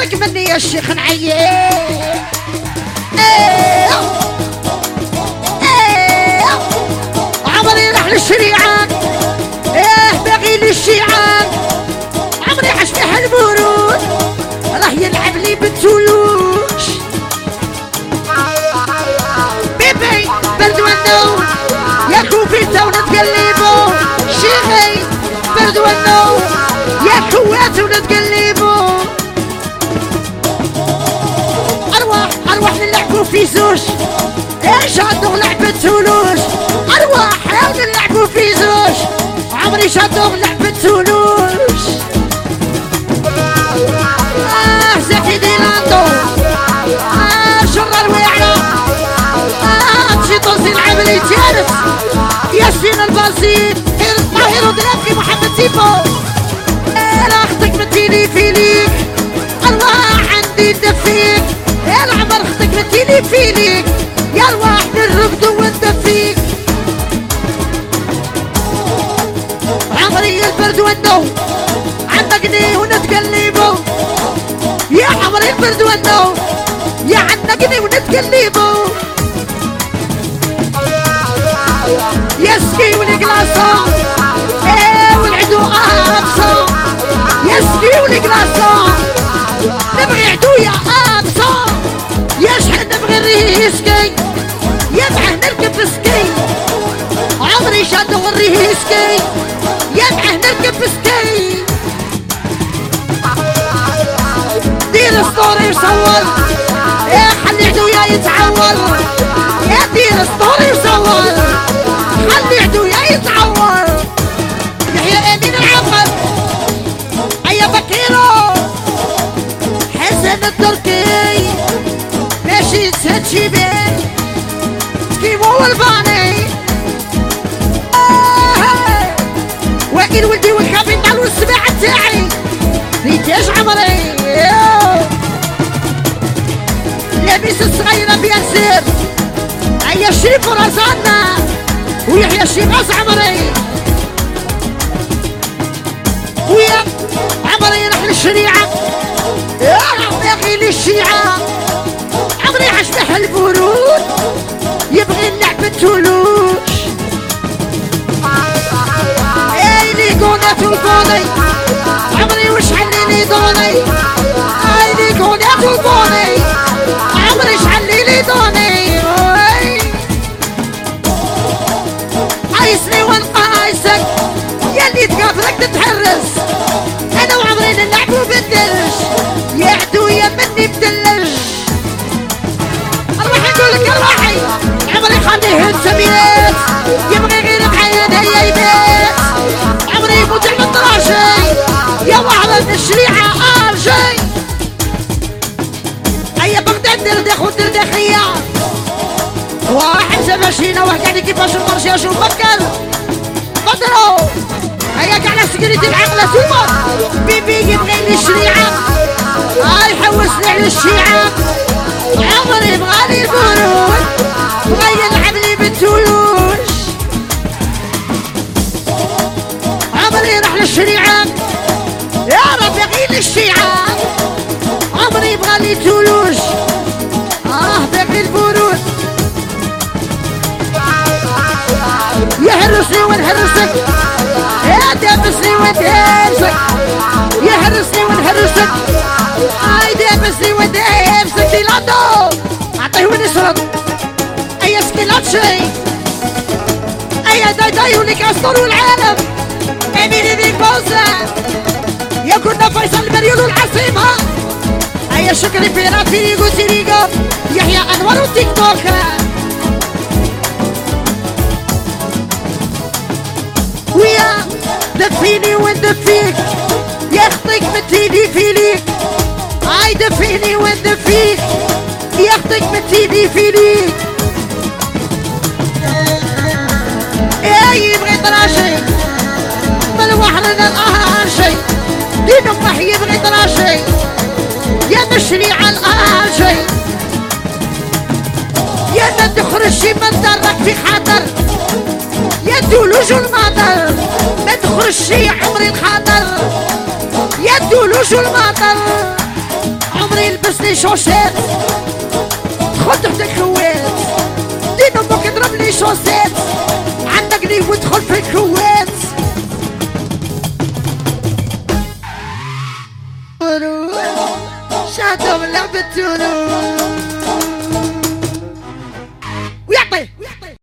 اخطك مني يا الشيخ نعيي. عمري راح للشريعة باغي للشيعة. عمري حشبح البرود راه يلعب لي بالتولوش. بيبي برد والنوم يا كوفيتا ونتقلبو. شيخي برد والنوم يا كوات ونتقلبو. ارواح نلعبو في زوج. شادوغ لعبة تولوش. ارواح نلعبو في زوج. عمري شادوغ لعبة تولوش. زكي ديلاندو شرر ويعرى. تمشي توصي العملي تيارف ياسين الباسيل طاهر ودلافي محمد تيفو. انا اختك متيني فيليك الله عندي دفيك. يا العمر اختك متيني فيليك يا الواحد الرقد وندفيك. عمري البرد والنوم عنقني ونتقلبو. يا عمري البرد والنوم يا عنقني ونتقلبو. يا سكي والقلاصة والعدو أبصر. يا سكي والقلاصة نبغي عدو يا أبصر. يا شحال نبغي الريسكي يا معه نركب سكي. عمري شادو الريسكي يا معه نركب سكي. دير ستوري وصور خلي عدويا يتعور. يا دير ستوري وصور خلي عدويا يتعور. يحيى امين العمر ايا بكيرو حسن التركي ماشي تسد شيبان كيمو الباني. واكل ولدي والكابين مالو السباعة تاعي ريتاج عمري. لابس الصغيرة بياسر هيا الشيف ورزانا ويحيى الشيف راس عمري. ويا عمري راح للشريعة يا باغي للشيعة. عمري حشبح البرود يبغي اللعب التولوش. اي لي قونات والبوني عمري وش حليلي دوني. اي لي قونات والبوني عمري شحلي لي دوني. عايسني ونقايسك ياللي تقابلك تتحرس. انا وعمري نلعبو بالدرج يا عدويا مني بدلج. اروح نقولك ارواحي عمري خليه سميات يبغي غير بعين هيا يبات. عمري يموت على الطراشي يا وعرة الشريعة ارجي. هيا بغداد دردخ ودردخية واحد سباشينا واحد يعني كيفاش المرشي اشوف فكر بدرو. هيا كاع على سكريتي العقلة سوبر. بيبي يبغي لي الشريعة يحوسني على الشيعة. عمري بغالي البرود بغا يلعب لي بالتولوش. عمري راح للشريعة يا رب يغيلي الشيعة. عمري بغالي تولوش باغي البرود. يهرسني ونهرسك يا دابسني ودابسك. يهرسني ونهرسك دابسني ودابسك. ديلاندو عطيه ونشرب اي سكيلاتشي اي داي وليك اسطور العالم. امين بيك بوزة يا كنا فيصل المريول العاصمة. اي شكري فينا فيريغو سيريغو يحيى انور والتيك توك. ويا دفيني وندفيك ياخدك متيني فيليك. هاي دفيني وندفيك ياخدك متيني فيليك. يبغي طراشي من وحرنا الأهاشي. دين امه يبغي طراشي يا مشري على الأهاشي. يا ما تخرجي من دارك في خطر يا دولوج المطر. ما تخرجي عمري الخطر يا دولوج المطر. عمري لبس لي شوشيت دخل تحت الكويت دين امك اضرب لي شوسيت عندقني وادخل في الكويت شادو لعبة تونو